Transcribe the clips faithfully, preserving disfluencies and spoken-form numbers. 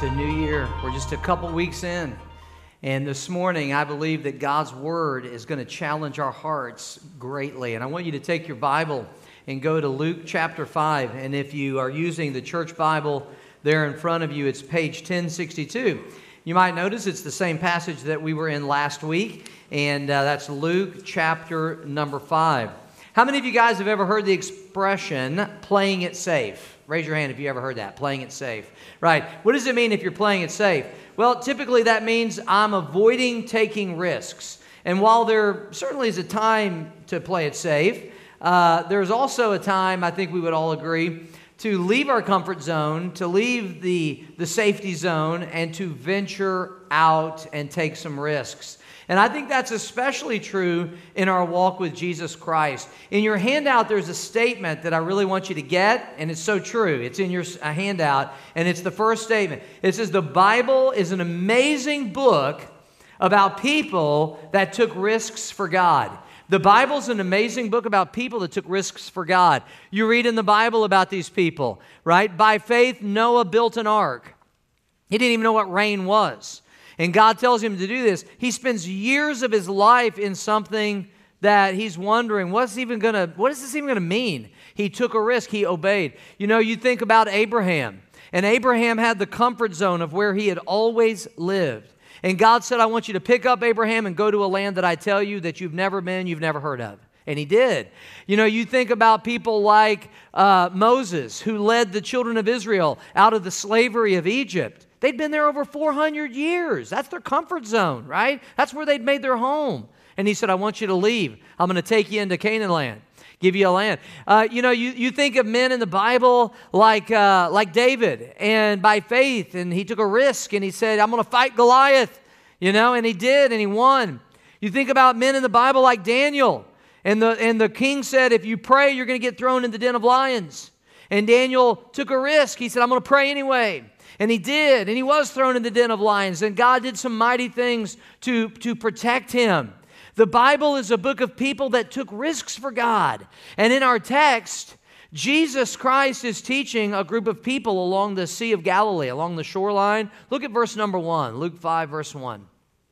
a new year. We're just a couple weeks in. And this morning, I believe that God's Word is going to challenge our hearts greatly. And I want you to take your Bible and go to Luke chapter five. And if you are using the church Bible there in front of you, it's page ten sixty-two. You might notice it's the same passage that we were in last week. And uh, that's Luke chapter number five. How many of you guys have ever heard the expression, playing it safe? Raise your hand if you ever heard that, playing it safe. Right. What does it mean if you're playing it safe? Well, typically that means I'm avoiding taking risks. And while there certainly is a time to play it safe, uh, there's also a time, I think we would all agree, to leave our comfort zone, to leave the, the safety zone, and to venture out and take some risks. And I think that's especially true in our walk with Jesus Christ. In your handout, there's a statement that I really want you to get, and it's so true. It's in your uh, handout, and it's the first statement. It says, the Bible is an amazing book about people that took risks for God. The Bible's an amazing book about people that took risks for God. You read in the Bible about these people, right? By faith, Noah built an ark. He didn't even know what rain was. And God tells him to do this. He spends years of his life in something that he's wondering, what's even gonna, what is this even going to mean? He took a risk. He obeyed. You know, you think about Abraham. And Abraham had the comfort zone of where he had always lived. And God said, I want you to pick up Abraham and go to a land that I tell you that you've never been, you've never heard of. And he did. You know, you think about people like uh, Moses, who led the children of Israel out of the slavery of Egypt. They'd been there over four hundred years. That's their comfort zone, right? That's where they'd made their home. And he said, I want you to leave. I'm going to take you into Canaan land, give you a land. Uh, you know, you, you think of men in the Bible like, uh, like David, and by faith, and he took a risk, and he said, I'm going to fight Goliath, you know, and he did, and he won. You think about men in the Bible like Daniel, and the, and the king said, if you pray, you're going to get thrown in the den of lions. And Daniel took a risk. He said, I'm going to pray anyway. And he did, and he was thrown in the den of lions, and God did some mighty things to, to protect him. The Bible is a book of people that took risks for God. And in our text, Jesus Christ is teaching a group of people along the Sea of Galilee, along the shoreline. Look at verse number one, Luke five, verse one.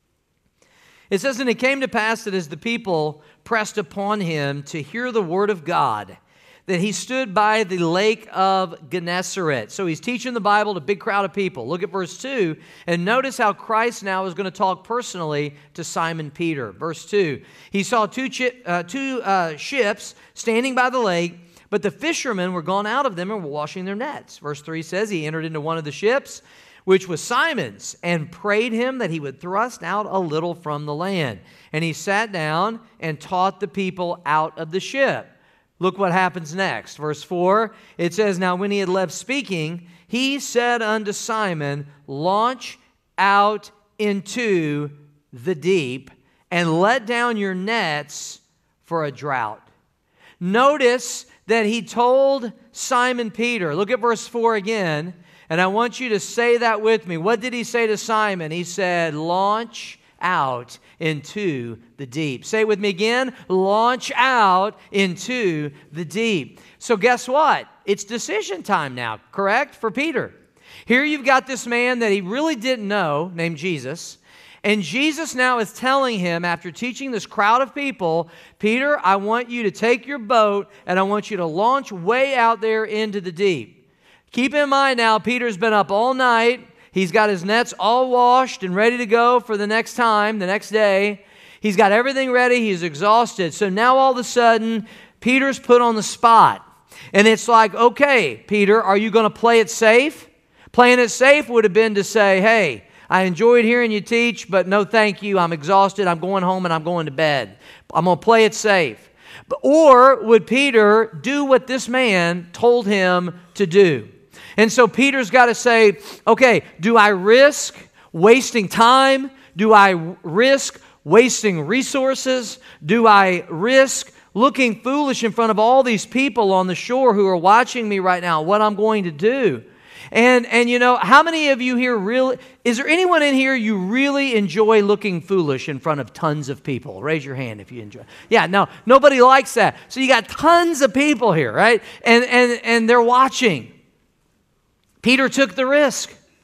It says, and it came to pass that as the people pressed upon him to hear the word of God, that he stood by the lake of Gennesaret. So he's teaching the Bible to a big crowd of people. Look at verse two, and notice how Christ now is going to talk personally to Simon Peter. Verse two, he saw two, chi- uh, two uh, ships standing by the lake, but the fishermen were gone out of them and were washing their nets. Verse three says, he entered into one of the ships, which was Simon's, and prayed him that he would thrust out a little from the land. And he sat down and taught the people out of the ship. Look what happens next. Verse four, it says, now when he had left speaking, he said unto Simon, launch out into the deep and let down your nets for a drought. Notice that he told Simon Peter, look at verse four again, and I want you to say that with me. What did he say to Simon? He said, launch out into the deep. Say it with me again. Launch out into the deep. So guess what? It's decision time now, correct? For Peter. Here you've got this man that he really didn't know, named Jesus. And Jesus now is telling him, after teaching this crowd of people, Peter, I want you to take your boat and I want you to launch way out there into the deep. Keep in mind now, Peter's been up all night. He's got his nets all washed and ready to go for the next time, the next day. He's got everything ready. He's exhausted. So now all of a sudden, Peter's put on the spot. And it's like, okay, Peter, are you going to play it safe? Playing it safe would have been to say, hey, I enjoyed hearing you teach, but no thank you. I'm exhausted. I'm going home and I'm going to bed. I'm going to play it safe. Or would Peter do what this man told him to do? And so Peter's got to say, okay, do I risk wasting time? Do I risk wasting resources? Do I risk looking foolish in front of all these people on the shore who are watching me right now, what I'm going to do? And, and you know, how many of you here really, is there anyone in here you really enjoy looking foolish in front of tons of people? Raise your hand if you enjoy. Yeah, no, nobody likes that. So you got tons of people here, right? And, and, and they're watching. Peter took the risk.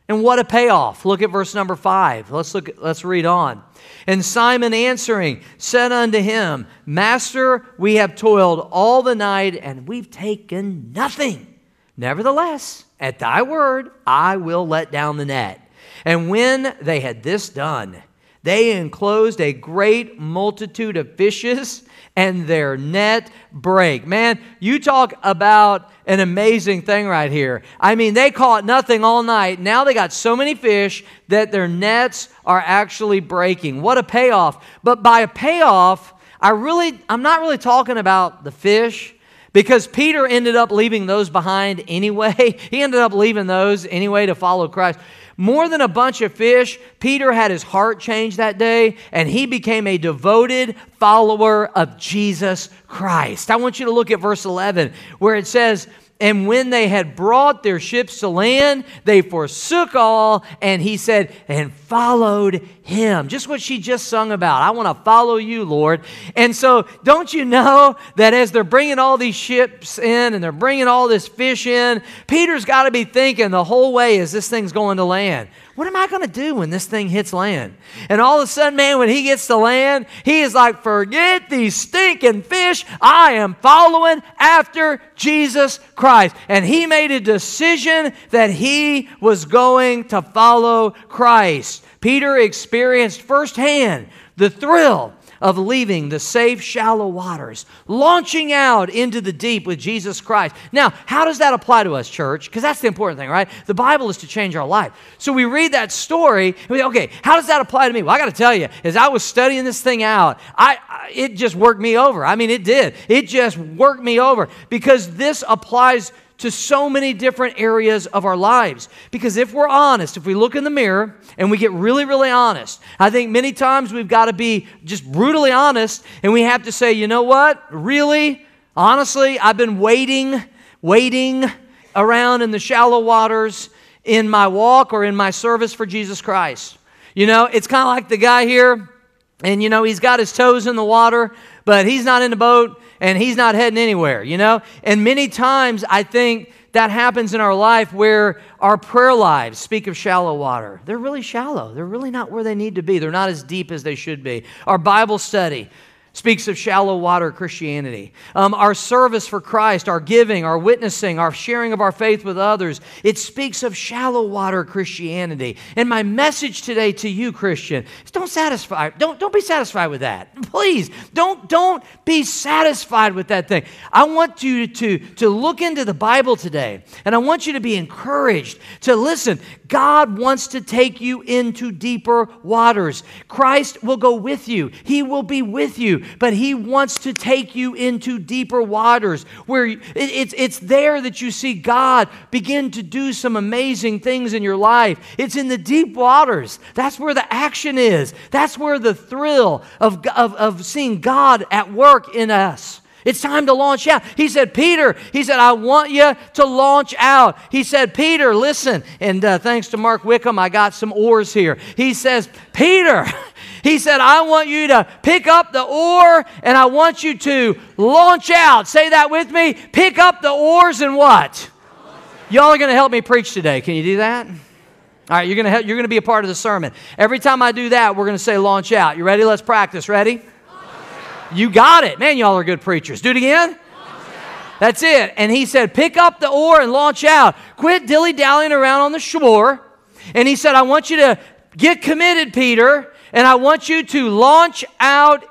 And what a payoff. Look at verse number five. Let's look. Let's read on. And Simon answering said unto him, Master, we have toiled all the night, and we've taken nothing. Nevertheless, at thy word, I will let down the net. And when they had this done, they enclosed a great multitude of fishes, and their net brake. Man, you talk about an amazing thing right here. I mean, they caught nothing all night. Now they got so many fish that their nets are actually breaking. What a payoff. But by a payoff, I really, I'm not really talking about the fish, because Peter ended up leaving those behind anyway. He ended up leaving those anyway to follow Christ. More than a bunch of fish, Peter had his heart changed that day, and he became a devoted follower of Jesus Christ. I want you to look at verse eleven, where it says, And when they had brought their ships to land, they forsook all, and he said, and followed him. Just what she just sung about. I want to follow you, Lord. And so don't you know that as they're bringing all these ships in and they're bringing all this fish in, Peter's got to be thinking the whole way as this thing's going to land, what am I going to do when this thing hits land? And all of a sudden, man, when he gets to land, he is like, forget these stinking fish. I am following after Jesus Christ. And he made a decision that he was going to follow Christ. Peter experienced firsthand the thrill of leaving the safe, shallow waters, launching out into the deep with Jesus Christ. Now, how does that apply to us, church? Because that's the important thing, right? The Bible is to change our life. So we read that story, and we say, okay, how does that apply to me? Well, I got to tell you, as I was studying this thing out, I, I it just worked me over. I mean, it did. It just worked me over, because this applies to so many different areas of our lives. Because if we're honest, if we look in the mirror and we get really, really honest, I think many times we've got to be just brutally honest, and we have to say, you know what? Really, honestly, I've been waiting, waiting around in the shallow waters in my walk or in my service for Jesus Christ. You know, it's kind of like the guy here, and you know, he's got his toes in the water, but he's not in the boat, and he's not heading anywhere, you know? And many times I think that happens in our life where our prayer lives speak of shallow water. They're really shallow. They're really not where they need to be. They're not as deep as they should be. Our Bible study speaks of shallow water Christianity. Um, our service for Christ, our giving, our witnessing, our sharing of our faith with others, it speaks of shallow water Christianity. And my message today to you, Christian, is don't satisfy, don't, don't be satisfied with that. Please, don't, don't be satisfied with that thing. I want you to, to look into the Bible today, and I want you to be encouraged to listen. God wants to take you into deeper waters. Christ will go with you. He will be with you. But He wants to take you into deeper waters where it's, it's there that you see God begin to do some amazing things in your life. It's in the deep waters. That's where the action is. That's where the thrill of, of, of seeing God at work in us. It's time to launch out. He said, Peter, he said, I want you to launch out. He said, Peter, listen. And uh, thanks to Mark Wickham, I got some oars here. He says, Peter, he said, I want you to pick up the oar and I want you to launch out. Say that with me. Pick up the oars and what? Y'all are going to help me preach today. Can you do that? All right, you're going to help, you're going to be a part of the sermon. Every time I do that, we're going to say launch out. You ready? Let's practice. Ready? You got it. Man, y'all are good preachers. Do it again. That's it. And he said, pick up the oar and launch out. Quit dilly-dallying around on the shore. And he said, I want you to get committed, Peter, and I want you to launch out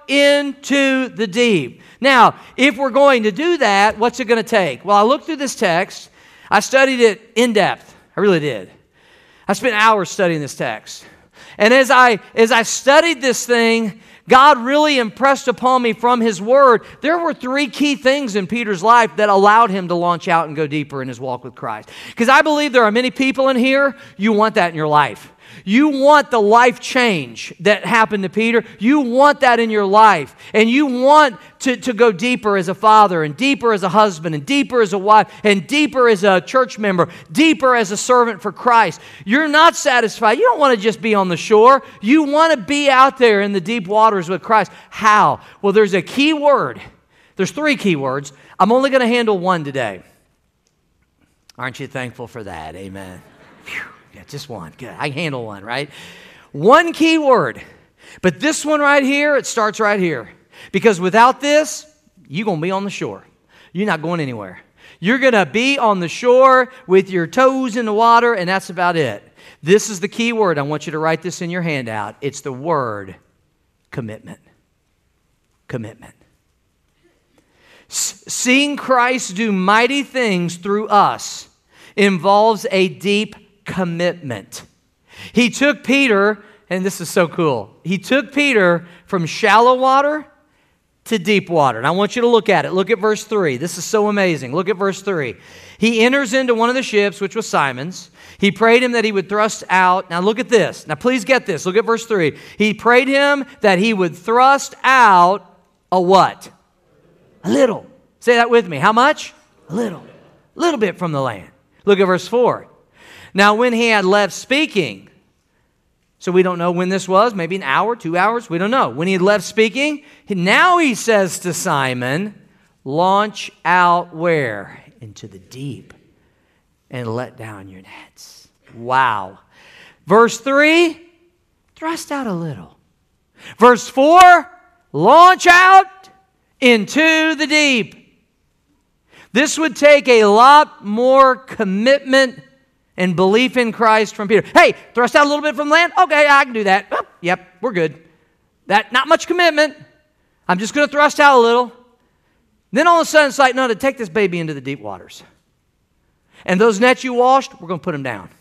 into the deep. Now, if we're going to do that, what's it going to take? Well, I looked through this text. I studied it in depth. I really did. I spent hours studying this text. And as I as I studied this thing, God really impressed upon me from His Word, there were three key things in Peter's life that allowed him to launch out and go deeper in his walk with Christ. Because I believe there are many people in here, you want that in your life. You want the life change that happened to Peter. You want that in your life. And you want to, to go deeper as a father, and deeper as a husband, and deeper as a wife, and deeper as a church member, deeper as a servant for Christ. You're not satisfied. You don't want to just be on the shore. You want to be out there in the deep waters with Christ. How? Well, there's a key word. There's three key words. I'm only going to handle one today. Aren't you thankful for that? Amen. Phew. good. Just one. Good. I can handle one, right? One key word. But this one right here, it starts right here. Because without this, you're going to be on the shore. You're not going anywhere. You're going to be on the shore with your toes in the water, and that's about it. This is the key word. I want you to write this in your handout. It's the word commitment. Commitment. S- seeing Christ do mighty things through us involves a deep commitment. He took Peter, and this is so cool. He took Peter from shallow water to deep water. And I want you to look at it. Look at verse three. This is so amazing. Look at verse three. He enters into one of the ships, which was Simon's. He prayed him that he would thrust out. Now look at this. Now please get this. Look at verse three. He prayed him that he would thrust out a what? A little. Say that with me. How much? A little. A little bit from the land. Look at verse four. Now when he had left speaking, so we don't know when this was, maybe an hour, two hours, we don't know. When he had left speaking, now he says to Simon, launch out where? Into the deep and let down your nets. Wow. Verse three, thrust out a little. Verse four, launch out into the deep. This would take a lot more commitment and belief in Christ from Peter. Hey, thrust out a little bit from land? Okay, I can do that. Oh, yep, we're good. That not much commitment. I'm just going to thrust out a little. Then all of a sudden it's like, no, to take this baby into the deep waters. And those nets you washed, we're going to put them down.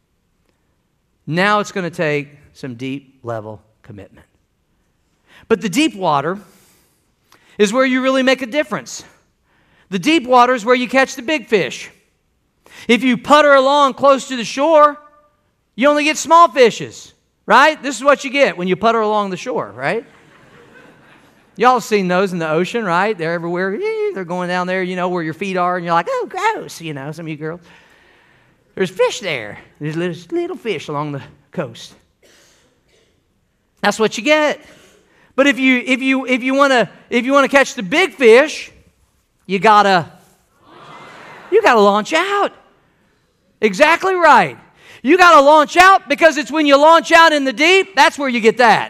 Now it's going to take some deep level commitment. But the deep water is where you really make a difference. The deep water is where you catch the big fish. If you putter along close to the shore, you only get small fishes, right? This is what you get when you putter along the shore, right? Y'all have seen those in the ocean, right? They're everywhere. They're going down there, you know, where your feet are, and you're like, oh, gross, you know, some of you girls. There's fish there. There's little, little fish along the coast. That's what you get. But if you if you if you want to if you want to catch the big fish, you gotta you gotta launch out. Exactly right. You got to launch out because it's when you launch out in the deep, that's where you get that.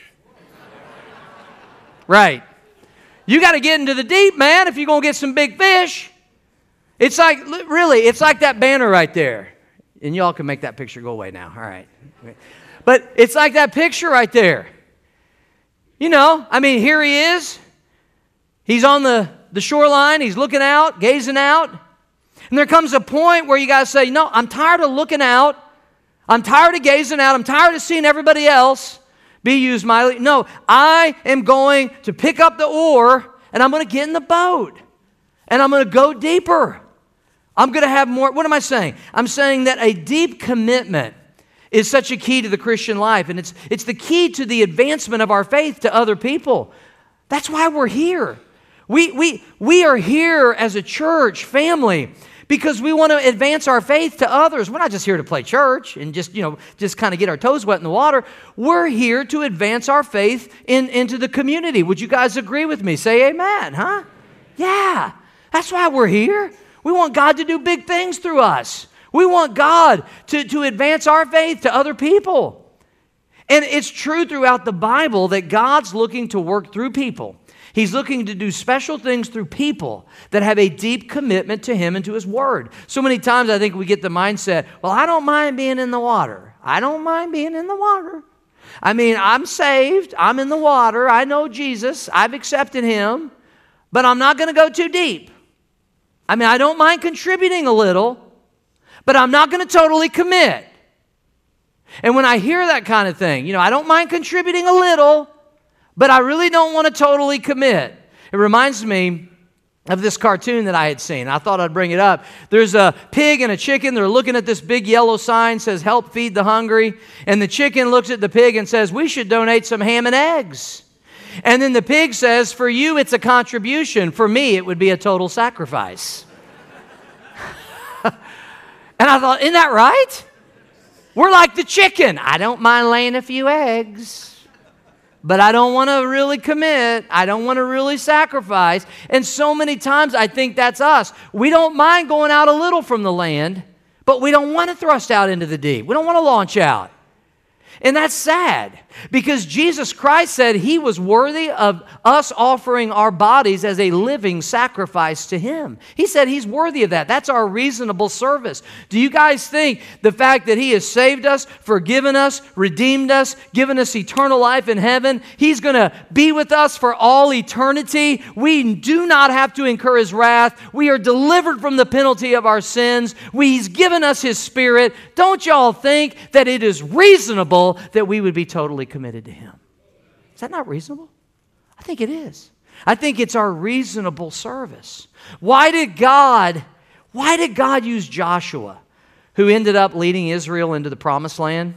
Right. You got to get into the deep, man, if you're going to get some big fish. It's like, really, it's like that banner right there. And y'all can make that picture go away now. All right. But it's like that picture right there. You know, I mean, here he is. He's on the, the shoreline. He's looking out, gazing out. And there comes a point where you got to say, no, I'm tired of looking out. I'm tired of gazing out. I'm tired of seeing everybody else be used mightily. No, I am going to pick up the oar and I'm going to get in the boat. And I'm going to go deeper. I'm going to have more. What am I saying? I'm saying that a deep commitment is such a key to the Christian life. And it's, it's the key to the advancement of our faith to other people. That's why we're here. We, we, we are here as a church family because we want to advance our faith to others. We're not just here to play church and just, you know, just kind of get our toes wet in the water. We're here to advance our faith in, into the community. Would you guys agree with me? Say amen, huh? Yeah, that's why we're here. We want God to do big things through us. We want God to, to advance our faith to other people. And it's true throughout the Bible that God's looking to work through people. He's looking to do special things through people that have a deep commitment to Him and to His Word. So many times I think we get the mindset, well, I don't mind being in the water. I don't mind being in the water. I mean, I'm saved. I'm in the water. I know Jesus. I've accepted Him. But I'm not going to go too deep. I mean, I don't mind contributing a little, but I'm not going to totally commit. And when I hear that kind of thing, you know, I don't mind contributing a little, but I really don't want to totally commit. It reminds me of this cartoon that I had seen. I thought I'd bring it up. There's a pig and a chicken. They're looking at this big yellow sign, says, help feed the hungry. And the chicken looks at the pig and says, we should donate some ham and eggs. And then the pig says, for you, it's a contribution. For me, it would be a total sacrifice. And I thought, isn't that right? We're like the chicken. I don't mind laying a few eggs. But I don't want to really commit. I don't want to really sacrifice. And so many times I think that's us. We don't mind going out a little from the land, But we don't want to thrust out into the deep. We don't want to launch out. And that's sad because Jesus Christ said He was worthy of us offering our bodies as a living sacrifice to Him. He said He's worthy of that. That's our reasonable service. Do you guys think the fact that He has saved us, forgiven us, redeemed us, given us eternal life in heaven, He's going to be with us for all eternity? We do not have to incur His wrath. We are delivered from the penalty of our sins. We, He's given us His Spirit. Don't y'all think that it is reasonable that we would be totally committed to Him? Is that not reasonable? I think it is. I think it's our reasonable service. Why did God, why did God use Joshua, who ended up leading Israel into the promised land?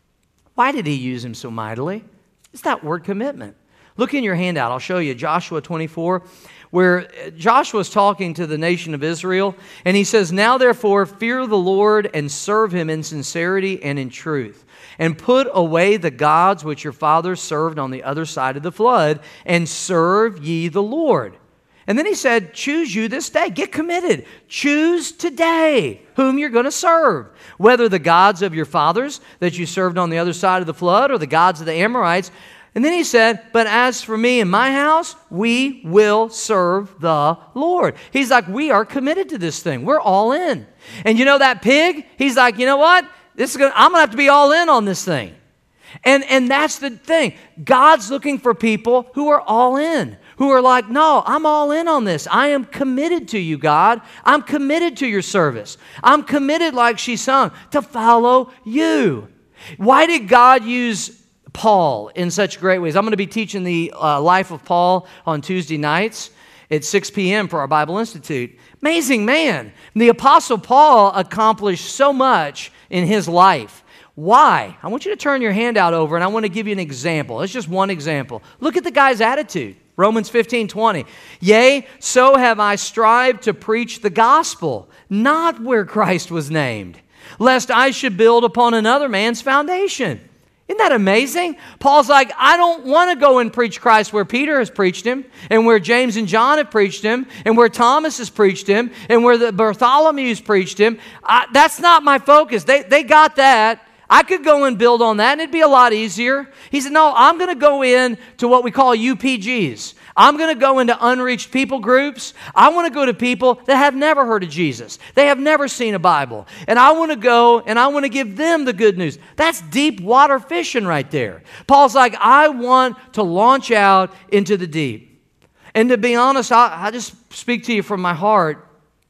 Why did He use him so mightily? It's that word commitment. Look in your handout. I'll show you Joshua twenty-four, where Joshua's talking to the nation of Israel, and he says, "Now therefore fear the Lord and serve Him in sincerity and in truth. And put away the gods which your fathers served on the other side of the flood, and serve ye the Lord." And then he said, choose you this day. Get committed. Choose today whom you're going to serve. Whether the gods of your fathers that you served on the other side of the flood, or the gods of the Amorites. And then he said, but as for me and my house, we will serve the Lord. He's like, we are committed to this thing. We're all in. And you know that pig? He's like, you know what? This is gonna, I'm going to have to be all in on this thing. And, and that's the thing. God's looking for people who are all in, who are like, no, I'm all in on this. I am committed to you, God. I'm committed to your service. I'm committed, like she sung, to follow you. Why did God use Paul in such great ways? I'm going to be teaching the uh, life of Paul on Tuesday nights at six p.m. for our Bible Institute. Amazing man. The Apostle Paul accomplished so much in his life. Why? I want you to turn your handout over and I want to give you an example. It's just one example. Look at the guy's attitude. Romans fifteen twenty. Yea, so have I strived to preach the gospel, not where Christ was named, lest I should build upon another man's foundation. Isn't that amazing? Paul's like, I don't want to go and preach Christ where Peter has preached Him, and where James and John have preached Him, and where Thomas has preached Him, and where the Bartholomew's preached Him. I, that's not my focus. They, they got that. I could go and build on that, and it'd be a lot easier. He said, no, I'm going to go in to what we call U P Gs. I'm going to go into unreached people groups. I want to go to people that have never heard of Jesus. They have never seen a Bible. And I want to go and I want to give them the good news. That's deep water fishing right there. Paul's like, I want to launch out into the deep. And to be honest, I, I just speak to you from my heart,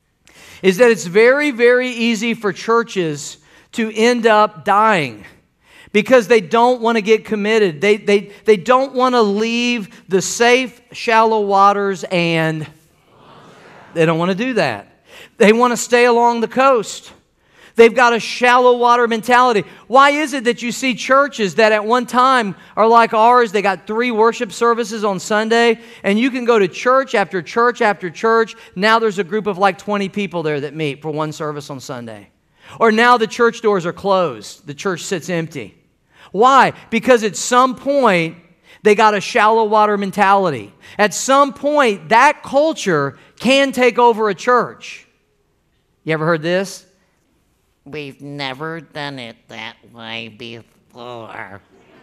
is that it's very, very easy for churches to end up dying because they don't want to get committed. They, they, they don't want to leave the safe, shallow waters, and they don't want to do that. They want to stay along the coast. They've got a shallow water mentality. Why is it that you see churches that at one time are like ours? They got three worship services on Sunday, and you can go to church after church after church. Now there's a group of like twenty people there that meet for one service on Sunday. Or now the church doors are closed. The church sits empty. Why? Because at some point, they got a shallow water mentality. At some point, that culture can take over a church. You ever heard this? We've never done it that way before.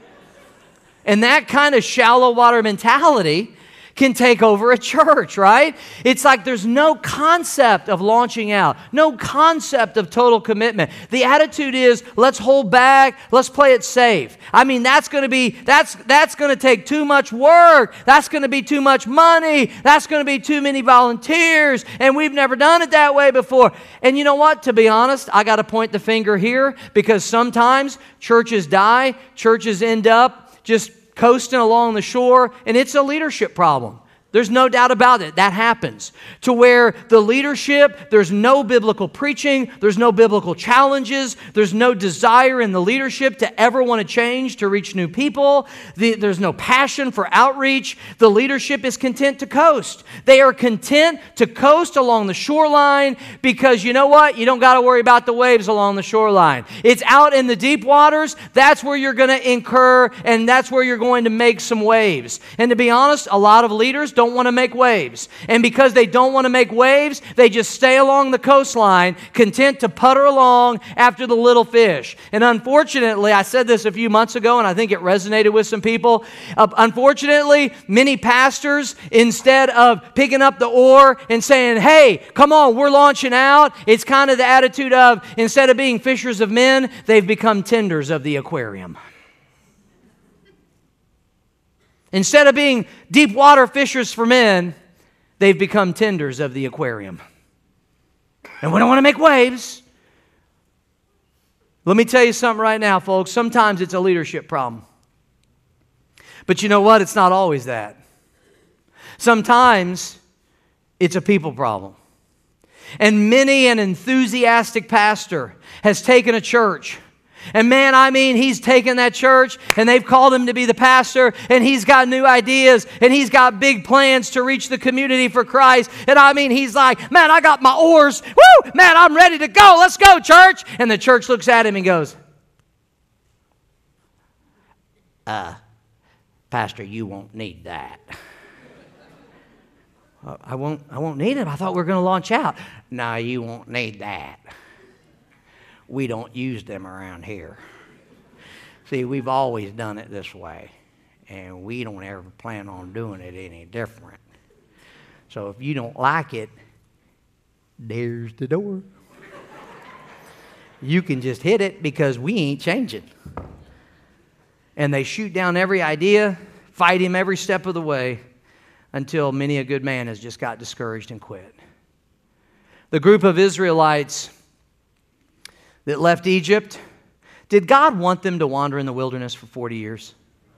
And that kind of shallow water mentality can take over a church, right? It's like there's no concept of launching out, no concept of total commitment. The attitude is, let's hold back, let's play it safe. I mean, that's going to be, that's that's going to take too much work, that's going to be too much money, that's going to be too many volunteers, and we've never done it that way before. And you know what? To be honest, I got to point the finger here because sometimes churches die, churches end up just coasting along the shore, and it's a leadership problem. There's no doubt about it. That happens. To where the leadership, there's no biblical preaching, there's no biblical challenges, there's no desire in the leadership to ever want to change, to reach new people. The, there's no passion for outreach. The leadership is content to coast. They are content to coast along the shoreline because you know what? You don't got to worry about the waves along the shoreline. It's out in the deep waters. That's where you're going to incur, and that's where you're going to make some waves. And to be honest, a lot of leaders don't don't want to make waves. And because they don't want to make waves, they just stay along the coastline, content to putter along after the little fish. And unfortunately, I said this a few months ago, and I think it resonated with some people. Uh, unfortunately, many pastors, instead of picking up the oar and saying, hey, come on, we're launching out, it's kind of the attitude of, instead of being fishers of men, they've become tenders of the aquarium. Instead of being deep water fishers for men, they've become tenders of the aquarium. And we don't want to make waves. Let me tell you something right now, folks. Sometimes it's a leadership problem. But you know what? It's not always that. Sometimes it's a people problem. And many an enthusiastic pastor has taken a church. And man, I mean, he's taken that church and they've called him to be the pastor and he's got new ideas and he's got big plans to reach the community for Christ. And I mean, he's like, man, I got my oars. Woo, man, I'm ready to go. Let's go, church. And the church looks at him and goes, uh, Pastor, you won't need that. I won't, I won't need it. I thought we were going to launch out. No, you won't need that. We don't use them around here. See, we've always done it this way, and we don't ever plan on doing it any different. So if you don't like it, there's the door. You can just hit it because we ain't changing. And they shoot down every idea, fight him every step of the way, until many a good man has just got discouraged and quit. The group of Israelites that left Egypt, did God want them to wander in the wilderness for forty years?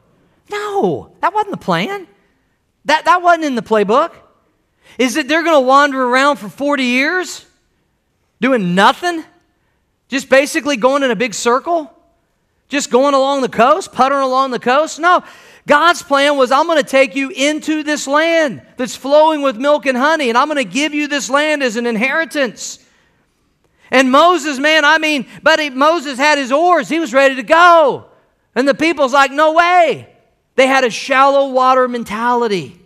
No, that wasn't the plan. That, that wasn't in the playbook. Is it they're going to wander around for forty years doing nothing? Just basically going in a big circle? Just going along the coast, puttering along the coast? No. God's plan was, I'm going to take you into this land that's flowing with milk and honey, and I'm going to give you this land as an inheritance. And Moses, man, I mean, buddy, Moses had his oars. He was ready to go. And the people's like, no way. They had a shallow water mentality.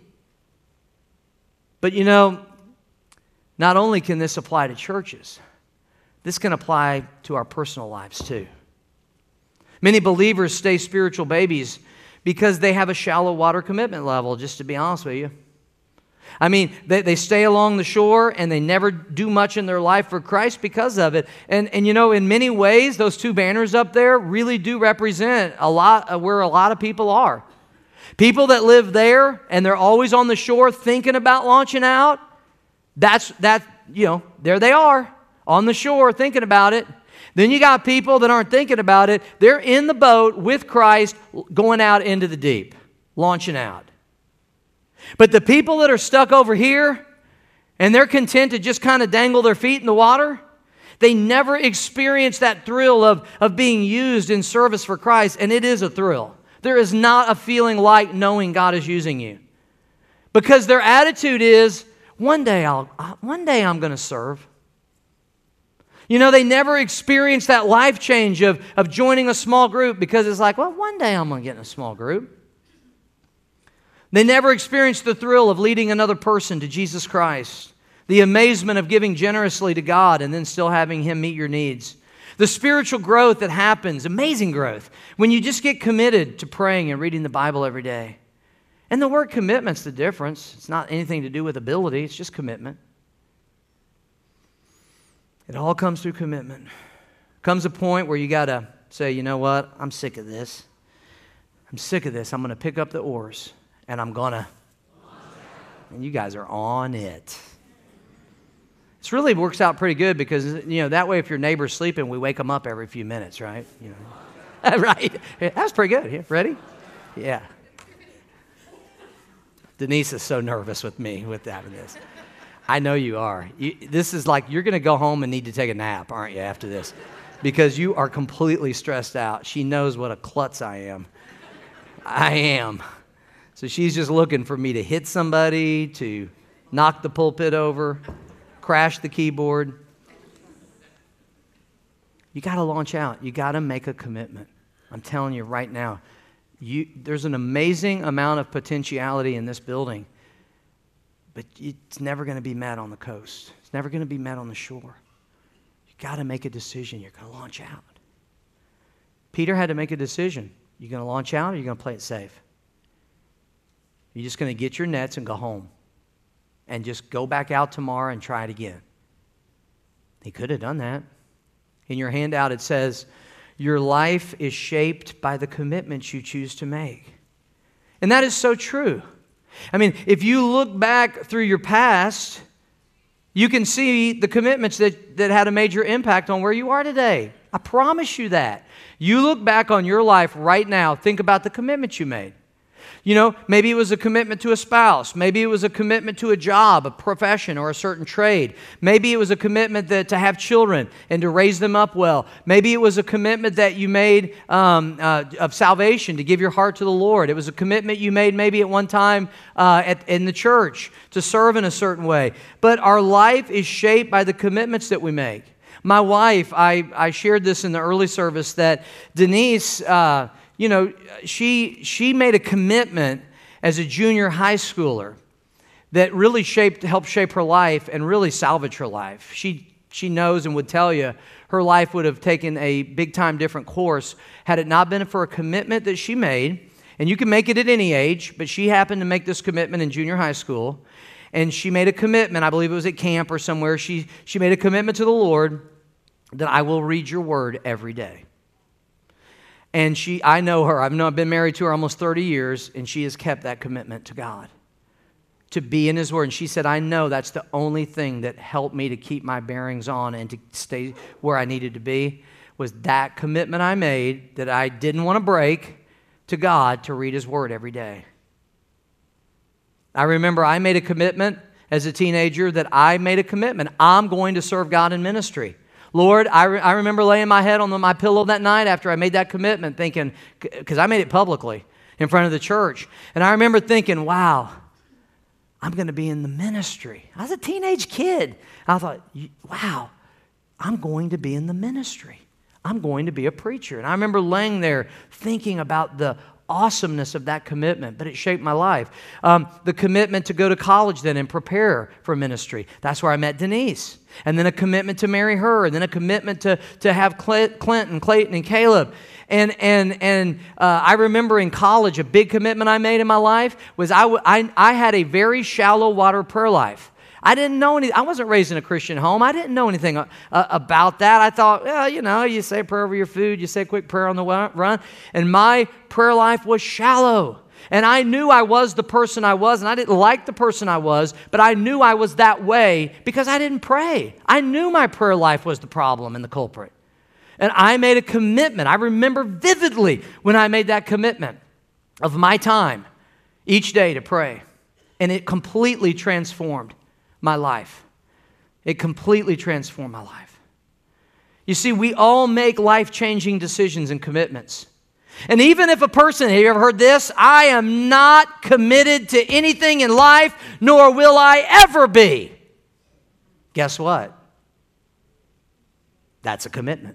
But you know, not only can this apply to churches, this can apply to our personal lives too. Many believers stay spiritual babies because they have a shallow water commitment level, just to be honest with you. I mean, they, they stay along the shore and they never do much in their life for Christ because of it. And, and you know, in many ways, those two banners up there really do represent a lot of where a lot of people are. People that live there and they're always on the shore thinking about launching out, that's, that, you know, there they are on the shore thinking about it. Then you got people that aren't thinking about it. They're in the boat with Christ going out into the deep, launching out. But the people that are stuck over here and they're content to just kind of dangle their feet in the water, they never experience that thrill of, of being used in service for Christ, and it is a thrill. There is not a feeling like knowing God is using you. Because their attitude is, one day, I'll, one day I'm going to serve. You know, they never experience that life change of, of joining a small group because it's like, well, one day I'm going to get in a small group. They never experienced the thrill of leading another person to Jesus Christ, the amazement of giving generously to God and then still having Him meet your needs, the spiritual growth that happens, amazing growth, when you just get committed to praying and reading the Bible every day. And the word commitment's the difference. It's not anything to do with ability, it's just commitment. It all comes through commitment. Comes a point where you got to say, you know what, I'm sick of this. I'm sick of this. I'm going to pick up the oars. And I'm going to, and you guys are on it. It really works out pretty good because, you know, that way if your neighbor's sleeping, we wake them up every few minutes, right? You know, right? That's pretty good. Yeah, ready? Yeah. Denise is so nervous with me with having this. I know you are. You, this is like you're going to go home and need to take a nap, aren't you, after this? Because you are completely stressed out. She knows what a klutz I am. I am. So she's just looking for me to hit somebody, to knock the pulpit over, crash the keyboard. You got to launch out. You got to make a commitment. I'm telling you right now, you, there's an amazing amount of potentiality in this building. but it's never going to be met on the coast. It's never going to be met on the shore. You got to make a decision. You're going to launch out. Peter had to make a decision. You going to launch out or you going to play it safe? You're just going to get your nets and go home and just go back out tomorrow and try it again. He could have done that. In your handout it says, your life is shaped by the commitments you choose to make. And that is so true. I mean, if you look back through your past, you can see the commitments that, that had a major impact on where you are today. I promise you that. You look back on your life right now, think about the commitments you made. You know, maybe it was a commitment to a spouse. Maybe it was a commitment to a job, a profession, or a certain trade. Maybe it was a commitment that, to have children and to raise them up well. Maybe it was a commitment that you made um, uh, of salvation, to give your heart to the Lord. It was a commitment you made maybe at one time uh, at, in the church to serve in a certain way. But our life is shaped by the commitments that we make. My wife, I, I shared this in the early service, that Denise... Uh, You know, she she made a commitment as a junior high schooler that really shaped, helped shape her life and really salvage her life. She she knows and would tell you her life would have taken a big time different course had it not been for a commitment that she made. And you can make it at any age, but she happened to make this commitment in junior high school. And she made a commitment, I believe it was at camp or somewhere. She she made a commitment to the Lord that I will read your word every day. And she, I know her. I've, known, I've been married to her almost thirty years, and she has kept that commitment to God, to be in His Word. And she said, I know that's the only thing that helped me to keep my bearings on and to stay where I needed to be, was that commitment I made that I didn't want to break to God to read His Word every day. I remember I made a commitment as a teenager that I made a commitment. I'm going to serve God in ministry. Lord, I, re- I remember laying my head on the, my pillow that night after I made that commitment thinking, because I made it publicly in front of the church. And I remember thinking, wow, I'm going to be in the ministry. I was a teenage kid. I thought, wow, I'm going to be in the ministry. I'm going to be a preacher. And I remember laying there thinking about the awesomeness of that commitment, but it shaped my life. Um, the commitment to go to college then and prepare for ministry. That's where I met Denise. And then a commitment to marry her, and then a commitment to, to have Clinton, Clayton, and Caleb. And and and uh, I remember in college, a big commitment I made in my life was I, w- I, I had a very shallow water prayer life. I didn't know any. I wasn't raised in a Christian home. I didn't know anything uh, about that. I thought, well, you know, you say a prayer over your food, you say a quick prayer on the run. And my prayer life was shallow. And I knew I was the person I was, and I didn't like the person I was, but I knew I was that way because I didn't pray. I knew my prayer life was the problem and the culprit. And I made a commitment. I remember vividly when I made that commitment of my time each day to pray. And it completely transformed my life. It completely transformed my life. You see, we all make life-changing decisions and commitments. And even if a person, have you ever heard this? I am not committed to anything in life, nor will I ever be. Guess what? That's a commitment.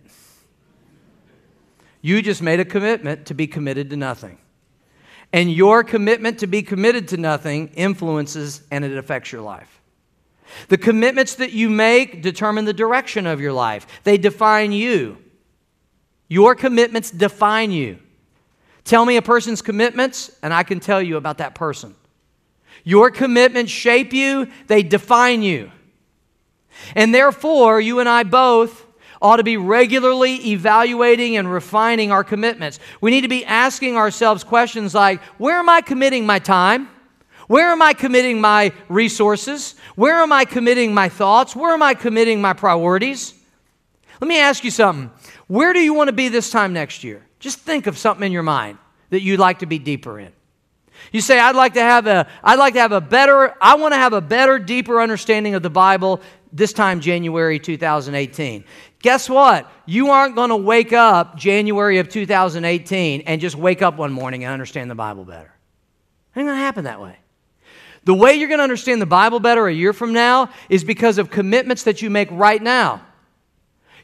You just made a commitment to be committed to nothing. And your commitment to be committed to nothing influences and it affects your life. The commitments that you make determine the direction of your life. They define you. Your commitments define you. Tell me a person's commitments, and I can tell you about that person. Your commitments shape you, they define you. And therefore, you and I both ought to be regularly evaluating and refining our commitments. We need to be asking ourselves questions like, where am I committing my time? Where am I committing my resources? Where am I committing my thoughts? Where am I committing my priorities? Let me ask you something. Where do you want to be this time next year? Just think of something in your mind that you'd like to be deeper in. You say, I'd like to have a, I'd like to have a better, I want to have a better, deeper understanding of the Bible this time January two thousand eighteen. Guess what? You aren't going to wake up January of two thousand eighteen and just wake up one morning and understand the Bible better. It ain't going to happen that way. The way you're going to understand the Bible better a year from now is because of commitments that you make right now.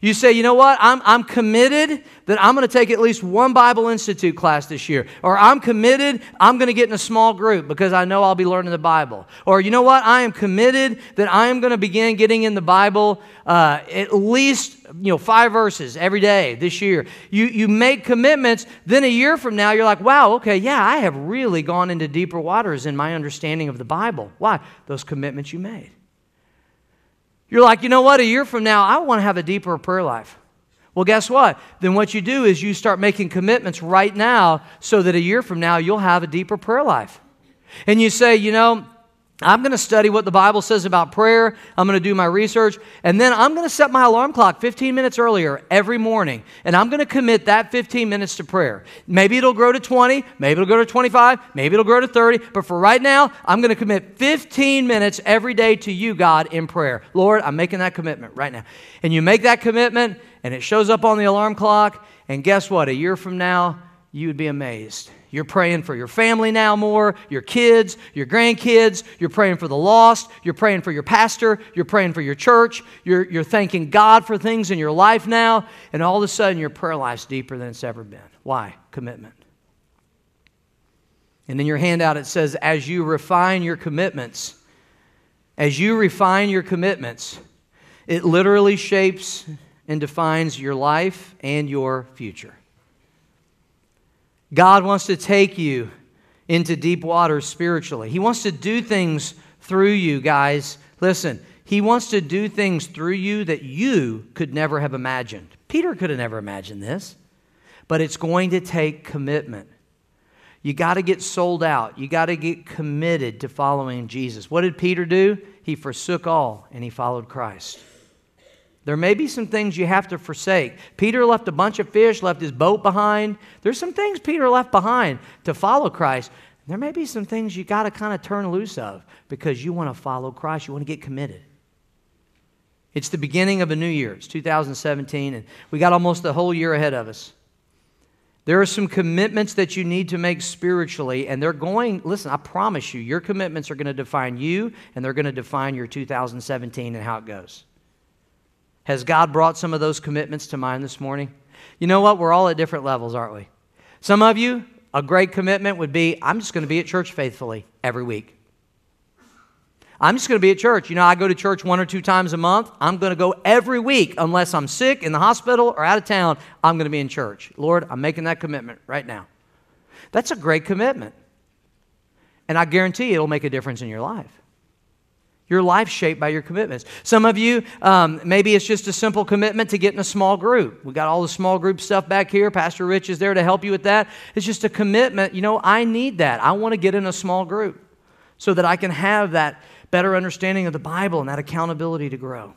You say, you know what, I'm, I'm committed that I'm going to take at least one Bible Institute class this year. Or I'm committed, I'm going to get in a small group because I know I'll be learning the Bible. Or you know what, I am committed that I am going to begin getting in the Bible uh, at least you know five verses every day this year. You, you make commitments, then a year from now you're like, wow, okay, yeah, I have really gone into deeper waters in my understanding of the Bible. Why? Those commitments you made. You're like, you know what, a year from now, I want to have a deeper prayer life. Well, guess what? Then what you do is you start making commitments right now so that a year from now, you'll have a deeper prayer life. And you say, you know, I'm going to study what the Bible says about prayer. I'm going to do my research. And then I'm going to set my alarm clock fifteen minutes earlier every morning. And I'm going to commit that fifteen minutes to prayer. Maybe it'll grow to twenty. Maybe it'll go to twenty-five. Maybe it'll grow to thirty. But for right now, I'm going to commit fifteen minutes every day to you, God, in prayer. Lord, I'm making that commitment right now. And you make that commitment, and it shows up on the alarm clock. And guess what? A year from now, you would be amazed. You're praying for your family now more, your kids, your grandkids. You're praying for the lost. You're praying for your pastor. You're praying for your church. You're, you're thanking God for things in your life now. And all of a sudden, your prayer life's deeper than it's ever been. Why? Commitment. And in your handout, it says, as you refine your commitments, as you refine your commitments, it literally shapes and defines your life and your future. God wants to take you into deep waters spiritually. He wants to do things through you, guys. Listen, He wants to do things through you that you could never have imagined. Peter could have never imagined this, but it's going to take commitment. You got to get sold out. You got to get committed to following Jesus. What did Peter do? He forsook all and he followed Christ. There may be some things you have to forsake. Peter left a bunch of fish, left his boat behind. There's some things Peter left behind to follow Christ. There may be some things you got to kind of turn loose of because you want to follow Christ. You want to get committed. It's the beginning of a new year. It's two thousand seventeen, and we got almost the whole year ahead of us. There are some commitments that you need to make spiritually, and they're going, listen, I promise you, your commitments are going to define you, and they're going to define your two thousand seventeen and how it goes. Has God brought some of those commitments to mind this morning? You know what? We're all at different levels, aren't we? Some of you, a great commitment would be, I'm just going to be at church faithfully every week. I'm just going to be at church. You know, I go to church one or two times a month. I'm going to go every week unless I'm sick, in the hospital, or out of town. I'm going to be in church. Lord, I'm making that commitment right now. That's a great commitment. And I guarantee you it'll make a difference in your life. Your life's shaped by your commitments. Some of you, um, maybe it's just a simple commitment to get in a small group. We got all the small group stuff back here. Pastor Rich is there to help you with that. It's just a commitment. You know, I need that. I want to get in a small group so that I can have that better understanding of the Bible and that accountability to grow.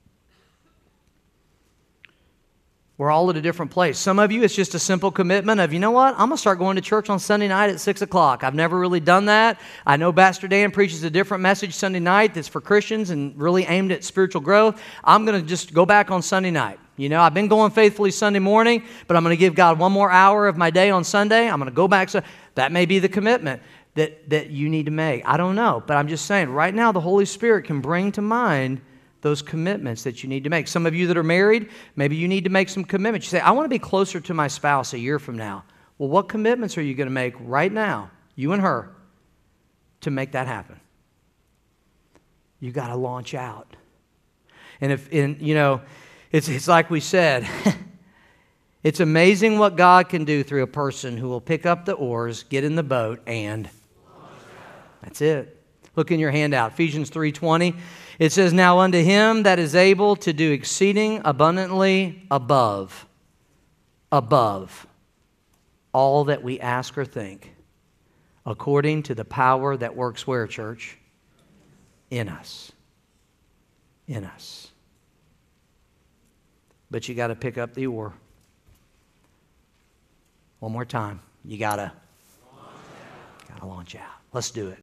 We're all at a different place. Some of you, it's just a simple commitment of, you know what, I'm going to start going to church on Sunday night at six o'clock. I've never really done that. I know Pastor Dan preaches a different message Sunday night that's for Christians and really aimed at spiritual growth. I'm going to just go back on Sunday night. You know, I've been going faithfully Sunday morning, but I'm going to give God one more hour of my day on Sunday. I'm going to go back. So that may be the commitment that, that you need to make. I don't know, but I'm just saying, right now the Holy Spirit can bring to mind those commitments that you need to make. Some of you that are married, maybe you need to make some commitments. You say, I want to be closer to my spouse a year from now. Well, what commitments are you going to make right now, you and her, to make that happen? You got to launch out. And if, and, you know, it's, it's like we said, it's amazing what God can do through a person who will pick up the oars, get in the boat, and that's it. Look in your handout, Ephesians three twenty. It says, now unto him that is able to do exceeding abundantly above, above, all that we ask or think, according to the power that works where, church? In us. In us. But you got to pick up the oar. One more time. You got to, got to launch out. Let's do it.